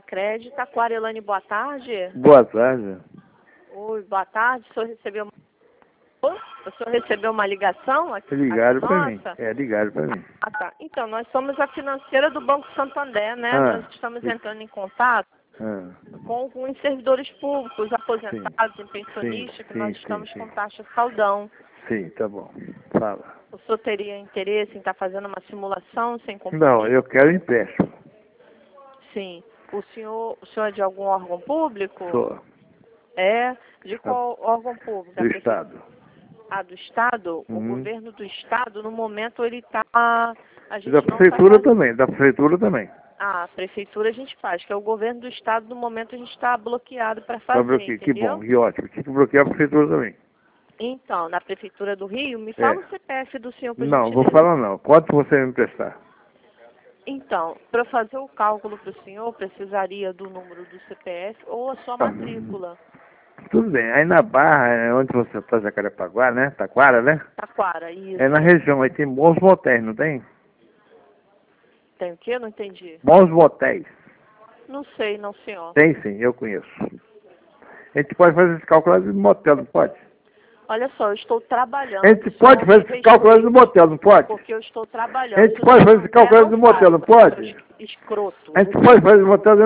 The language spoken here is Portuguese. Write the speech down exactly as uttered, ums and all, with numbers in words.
Sacredi, Taquara. Elane, boa tarde. Boa tarde. Oi, boa tarde. O senhor recebeu uma, o senhor recebeu uma ligação aqui? Ligaram aqui para mim. nossa? É, ligaram para mim. Ah, tá. Então, nós somos a financeira do Banco Santander, né? Ah, Nós estamos entrando em contato Ah, com alguns servidores públicos, aposentados e pensionistas, sim, que nós sim, estamos sim, com sim. taxa saldão. Sim, tá bom. Fala. O senhor teria interesse em estar fazendo uma simulação sem compromisso? Não, eu quero empréstimo. Sim. O senhor, o senhor é de algum órgão público? Sou É? De qual órgão público? Da do prefe- Estado. Ah, do Estado? O Uhum. governo do Estado, no momento, ele está... A gente Da não tá prefeitura fazendo... também, da prefeitura também. Ah, a prefeitura a gente faz, que é o governo do Estado, no momento, a gente está bloqueado para Pra fazer, bloquear. Que entendeu? bom, que ótimo. Tinha que bloquear a prefeitura também. Então, na Prefeitura do Rio, me É. fala o C P F do senhor, por Não, vou gentileza. falar não. Quanto você vai me emprestar? Então, para fazer o cálculo para o senhor, precisaria do número do C P F ou a sua matrícula. Tudo bem. Aí na Barra, é onde você está, Jacarepaguá, né? Taquara, né? Taquara, isso. É na região, aí tem bons motéis, não tem? Tem o quê? Não entendi. Bons motéis. Não sei, não, senhor. Tem sim, eu conheço. A gente pode fazer esse cálculo lá no motel, não pode? Olha só, eu estou trabalhando. A gente senhor, pode fazer me esse cálculo lá no respeite, motel, não pode? porque eu estou trabalhando. A gente Se o pode senhor fazer não esse cálculo quer, lá no não motel, não faça, pode? escroto. A gente pode fazer no motel